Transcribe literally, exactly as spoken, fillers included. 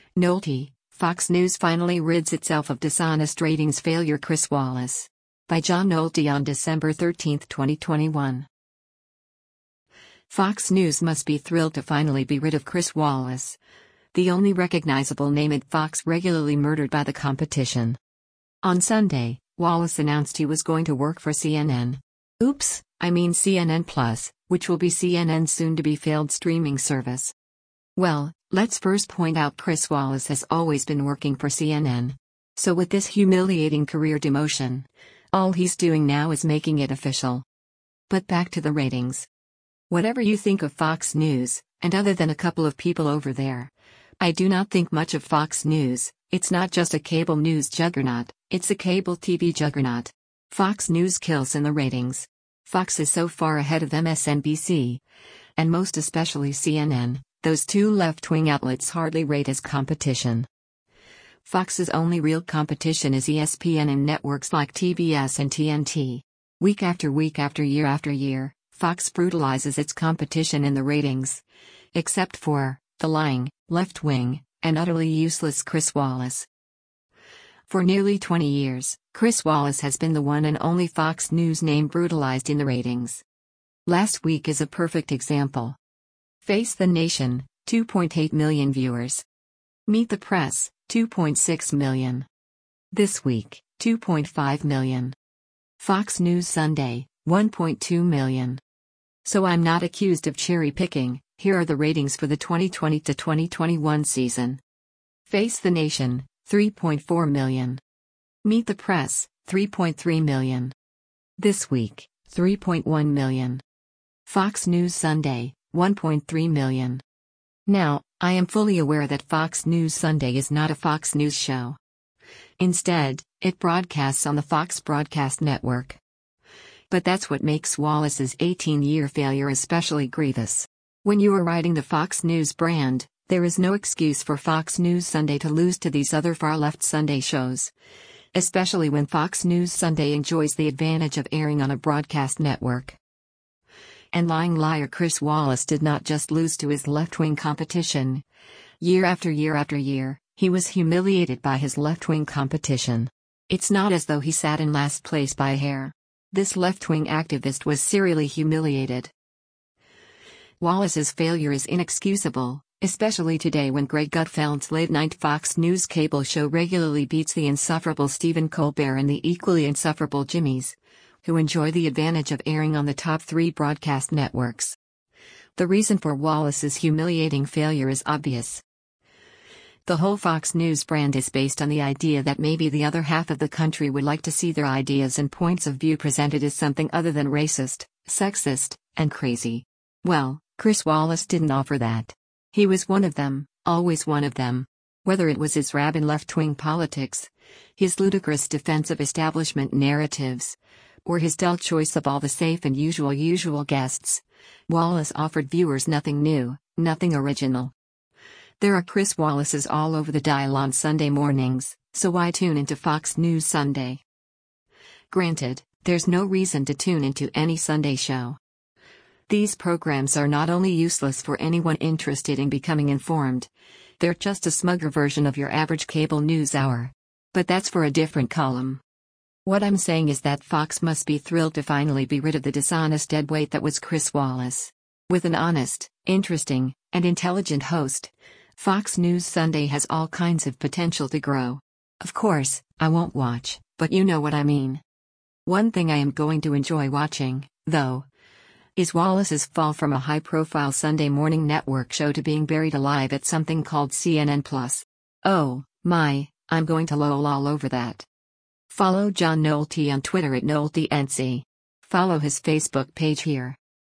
Nolte, Fox News finally rids itself of dishonest ratings failure. Chris Wallace. By John Nolte on December thirteenth, twenty twenty-one. Fox News must be thrilled to finally be rid of Chris Wallace, the only recognizable name at Fox regularly murdered by the competition. On Sunday, Wallace announced he was going to work for C N N. Oops, I mean C N N Plus, which will be C N N's soon-to-be failed streaming service. Well, let's first point out Chris Wallace has always been working for C N N. So with this humiliating career demotion, all he's doing now is making it official. But back to the ratings. Whatever you think of Fox News, and other than a couple of people over there, I do not think much of Fox News. It's not just a cable news juggernaut, it's a cable T V juggernaut. Fox News kills in the ratings. Fox is so far ahead of M S N B C, and most especially C N N, those two left-wing outlets hardly rate as competition. Fox's only real competition is E S P N and networks like T B S and T N T. Week after week after year after year, Fox brutalizes its competition in the ratings. Except for the lying, left-wing, and utterly useless Chris Wallace. For nearly twenty years, Chris Wallace has been the one and only Fox News name brutalized in the ratings. Last week is a perfect example. Face the Nation, two point eight million viewers. Meet the Press, two point six million. This week, two point five million. Fox News Sunday, one point two million. So I'm not accused of cherry picking. Here are the ratings for the twenty twenty to twenty twenty-one season. Face the Nation, three point four million. Meet the Press, three point three million. This week, three point one million. Fox News Sunday, one point three million. Now, I am fully aware that Fox News Sunday is not a Fox News show. Instead, it broadcasts on the Fox Broadcast Network. But that's what makes Wallace's eighteen-year failure especially grievous. When you are riding the Fox News brand, there is no excuse for Fox News Sunday to lose to these other far-left Sunday shows. Especially when Fox News Sunday enjoys the advantage of airing on a broadcast network. And lying liar Chris Wallace did not just lose to his left-wing competition. Year after year after year, he was humiliated by his left-wing competition. It's not as though he sat in last place by a hair. This left-wing activist was serially humiliated. Wallace's failure is inexcusable, especially today when Greg Gutfeld's late-night Fox News cable show regularly beats the insufferable Stephen Colbert and the equally insufferable Jimmys, who enjoy the advantage of airing on the top three broadcast networks. The reason for Wallace's humiliating failure is obvious. The whole Fox News brand is based on the idea that maybe the other half of the country would like to see their ideas and points of view presented as something other than racist, sexist, and crazy. Well, Chris Wallace didn't offer that. He was one of them, always one of them. Whether it was his rabid left-wing politics, his ludicrous defense of establishment narratives, or his dull choice of all the safe and usual usual guests, Wallace offered viewers nothing new, nothing original. There are Chris Wallaces all over the dial on Sunday mornings, so why tune into Fox News Sunday? Granted, there's no reason to tune into any Sunday show. These programs are not only useless for anyone interested in becoming informed, they're just a smugger version of your average cable news hour. But that's for a different column. What I'm saying is that Fox must be thrilled to finally be rid of the dishonest deadweight that was Chris Wallace. With an honest, interesting, and intelligent host, Fox News Sunday has all kinds of potential to grow. Of course, I won't watch, but you know what I mean. One thing I am going to enjoy watching, though, is Wallace's fall from a high-profile Sunday morning network show to being buried alive at something called C N N Plus. Oh, my, I'm going to lol all over that. Follow John Nolte on Twitter at NolteNC. Follow his Facebook page here.